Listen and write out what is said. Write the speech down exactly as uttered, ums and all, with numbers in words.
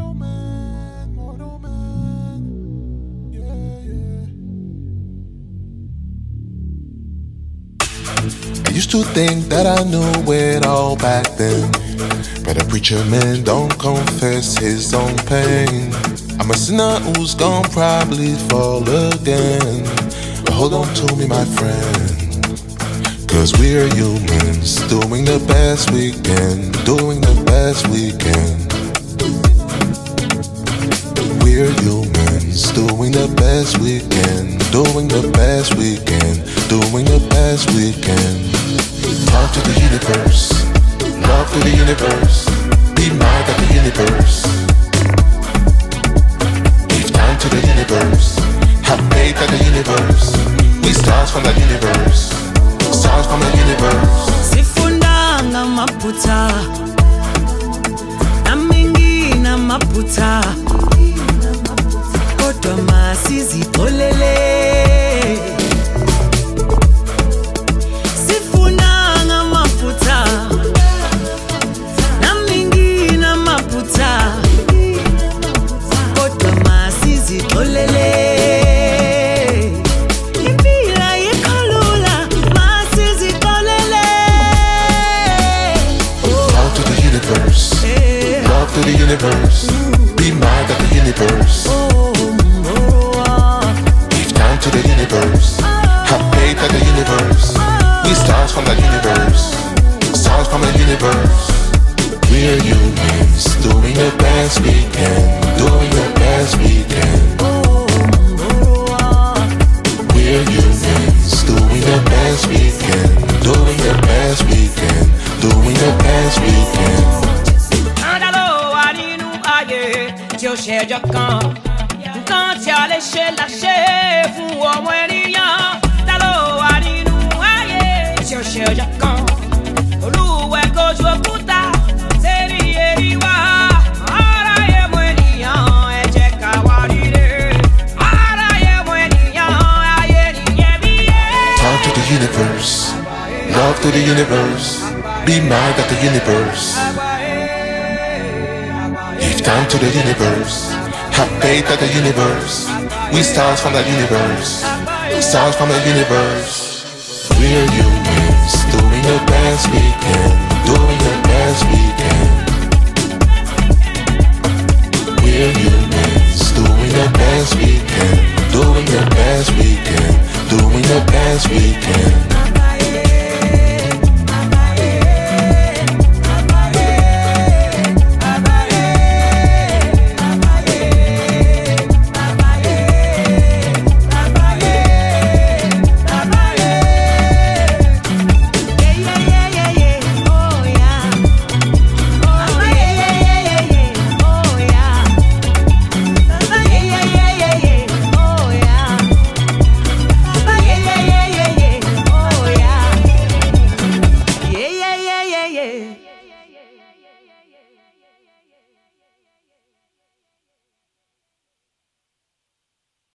I used to think that I knew it all back then, but a preacher man don't confess his own pain. I'm a sinner who's gonna probably fall again, but hold on to me, my friend, cause we're humans, doing the best we can, doing the best we can. We're humans, doing the best we can, doing the best we can, doing the best we can. Talk to the universe, love to the universe, be mad at the universe. Give time to the universe, have faith at the universe. We stars from the universe, stars from the universe. Sifundanga maputa, na mingi na maputa, kodwa masizitolele. Sifundanga maputa, na mingi na maputa, kodwa masizitolele. Love to the universe, be mad at the universe. Give time to the universe, have faith at the universe. We stars from the universe, stars from the universe. We're humans, doing the best we can, doing the best we can. We're humans, doing the best we can, doing the best we can, doing the best we can. Tí ó ṣẹjọ́ kan, nǹkan tí a lè ṣe là ṣe fún ọmọ ènìyàn. Ta ló wà nínú ayé tí ó ṣẹjọ́ kan? Olúwẹ̀ kojú òkúta sérí èrí wá. Ara yẹ mọ ènìyàn, ẹ jẹ́ ká wá rírè. Ara yẹ mọ ènìyàn, ayé nìyẹn bí yé. Talk to the universe, love to the universe, be mad at the universe. Give time to the universe, have faith at the universe. We stars from the universe, stars from the universe.